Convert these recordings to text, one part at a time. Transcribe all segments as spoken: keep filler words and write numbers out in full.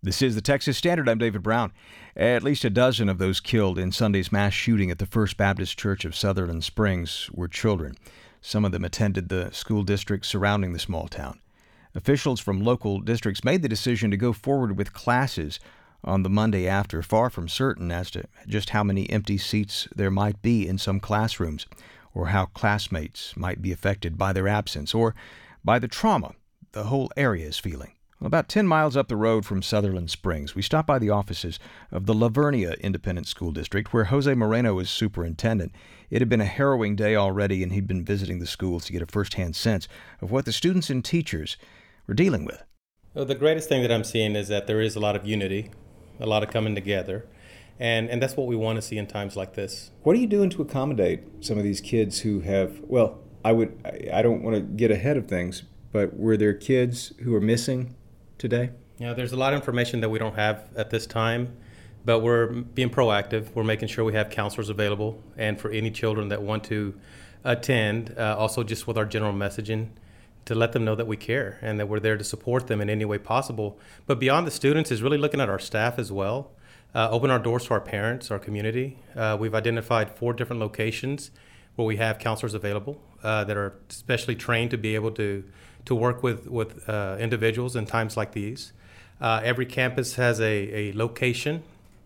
This is the Texas Standard. I'm David Brown. At least a dozen of those killed in Sunday's mass shooting at the First Baptist Church of Sutherland Springs were children. Some of them attended the school district surrounding the small town. Officials from local districts made the decision to go forward with classes on the Monday after, far from certain as to just how many empty seats there might be in some classrooms, or how classmates might be affected by their absence, or by the trauma the whole area is feeling. About ten miles up the road from Sutherland Springs, we stopped by the offices of the La Vernia Independent School District, where Jose Moreno is superintendent. It had been a harrowing day already, and he'd been visiting the schools to get a first-hand sense of what the students and teachers were dealing with. Well, the greatest thing that I'm seeing is that there is a lot of unity, a lot of coming together, and, and that's what we want to see in times like this. What are you doing to accommodate some of these kids who have, well, I would, I don't want to get ahead of things, but were there kids who are missing today? Yeah, there's a lot of information that we don't have at this time, but we're being proactive. We're making sure we have counselors available, and for any children that want to attend, uh, also just with our general messaging, to let them know that we care and that we're there to support them in any way possible. But beyond the students is really looking at our staff as well, uh, open our doors to our parents, our community. Uh, we've identified four different locations where we have counselors available uh, that are specially trained to be able to to work with, with uh, individuals in times like these. Uh, every campus has a, a location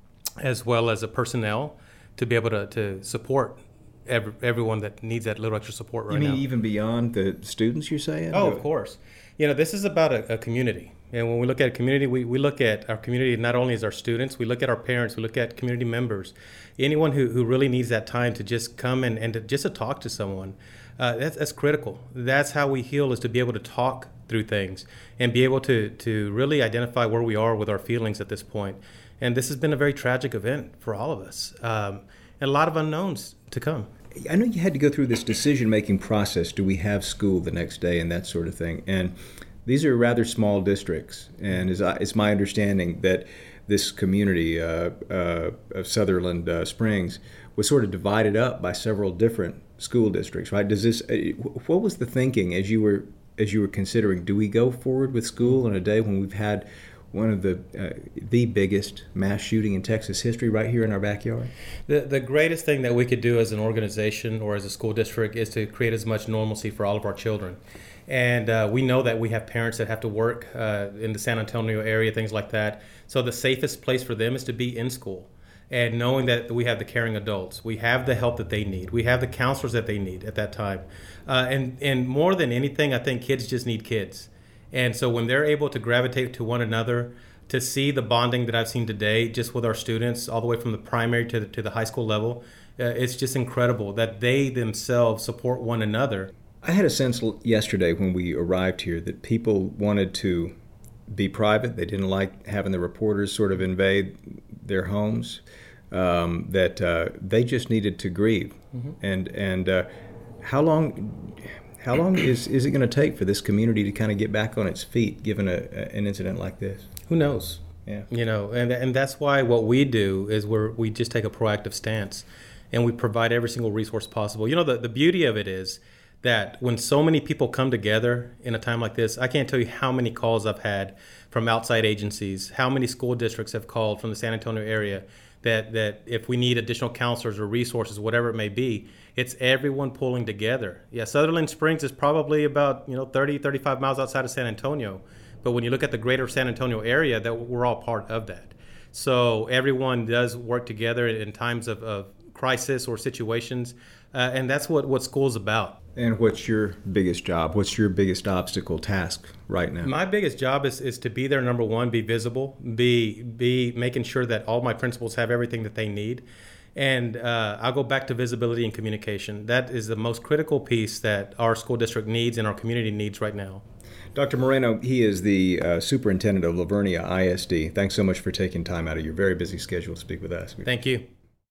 as well as a personnel to be able to, to support every, everyone that needs that little extra support right now. You mean now. Even beyond the students, you're saying? Oh, of course. You know, this is about a, a community. And when we look at a community, we, we look at our community not only as our students, we look at our parents, we look at community members, anyone who, who really needs that time to just come and, and to, just to talk to someone. Uh, that's, that's critical. That's how we heal, is to be able to talk through things and be able to, to really identify where we are with our feelings at this point. And this has been a very tragic event for all of us, um, and a lot of unknowns to come. I know you had to go through this decision-making process. Do we have school the next day and that sort of thing? And these are rather small districts, and it's, it's my understanding that this community uh, uh, of Sutherland uh, Springs was sort of divided up by several different school districts, right? Does this? Uh, what was the thinking as you were as you were considering? Do we go forward with school on a day when we've had one of the uh, the biggest mass shooting in Texas history right here in our backyard? The the greatest thing that we could do as an organization or as a school district is to create as much normalcy for all of our children. And uh, we know that we have parents that have to work uh, in the San Antonio area, things like that. So the safest place for them is to be in school. And knowing that we have the caring adults, we have the help that they need, we have the counselors that they need at that time. Uh, and, and more than anything, I think kids just need kids. And so when they're able to gravitate to one another, to see the bonding that I've seen today just with our students, all the way from the primary to the, to the high school level, uh, it's just incredible that they themselves support one another. I had a sense yesterday when we arrived here that people wanted to be private. They didn't like having the reporters sort of invade their homes, um, that uh, they just needed to grieve. Mm-hmm. And and uh, how long how long is, is it going to take for this community to kind of get back on its feet, given a, an incident like this? Who knows? Yeah. You know, and and that's why what we do is we're, we just take a proactive stance, and we provide every single resource possible. You know, the, the beauty of it is that when so many people come together in a time like this, I can't tell you how many calls I've had from outside agencies, how many school districts have called from the San Antonio area that, that if we need additional counselors or resources, whatever it may be, it's everyone pulling together. Yeah, Sutherland Springs is probably about, you know, thirty, thirty-five miles outside of San Antonio. But when you look at the greater San Antonio area, that we're all part of that. So everyone does work together in times of, of crisis or situations, uh, and that's what, what school's about. And what's your biggest job? What's your biggest obstacle task right now? My biggest job is, is to be there, number one, be visible, be be making sure that all my principals have everything that they need. And uh, I'll go back to visibility and communication. That is the most critical piece that our school district needs and our community needs right now. Doctor Moreno, he is the uh, superintendent of La Vernia I S D. Thanks so much for taking time out of your very busy schedule to speak with us. Thank you.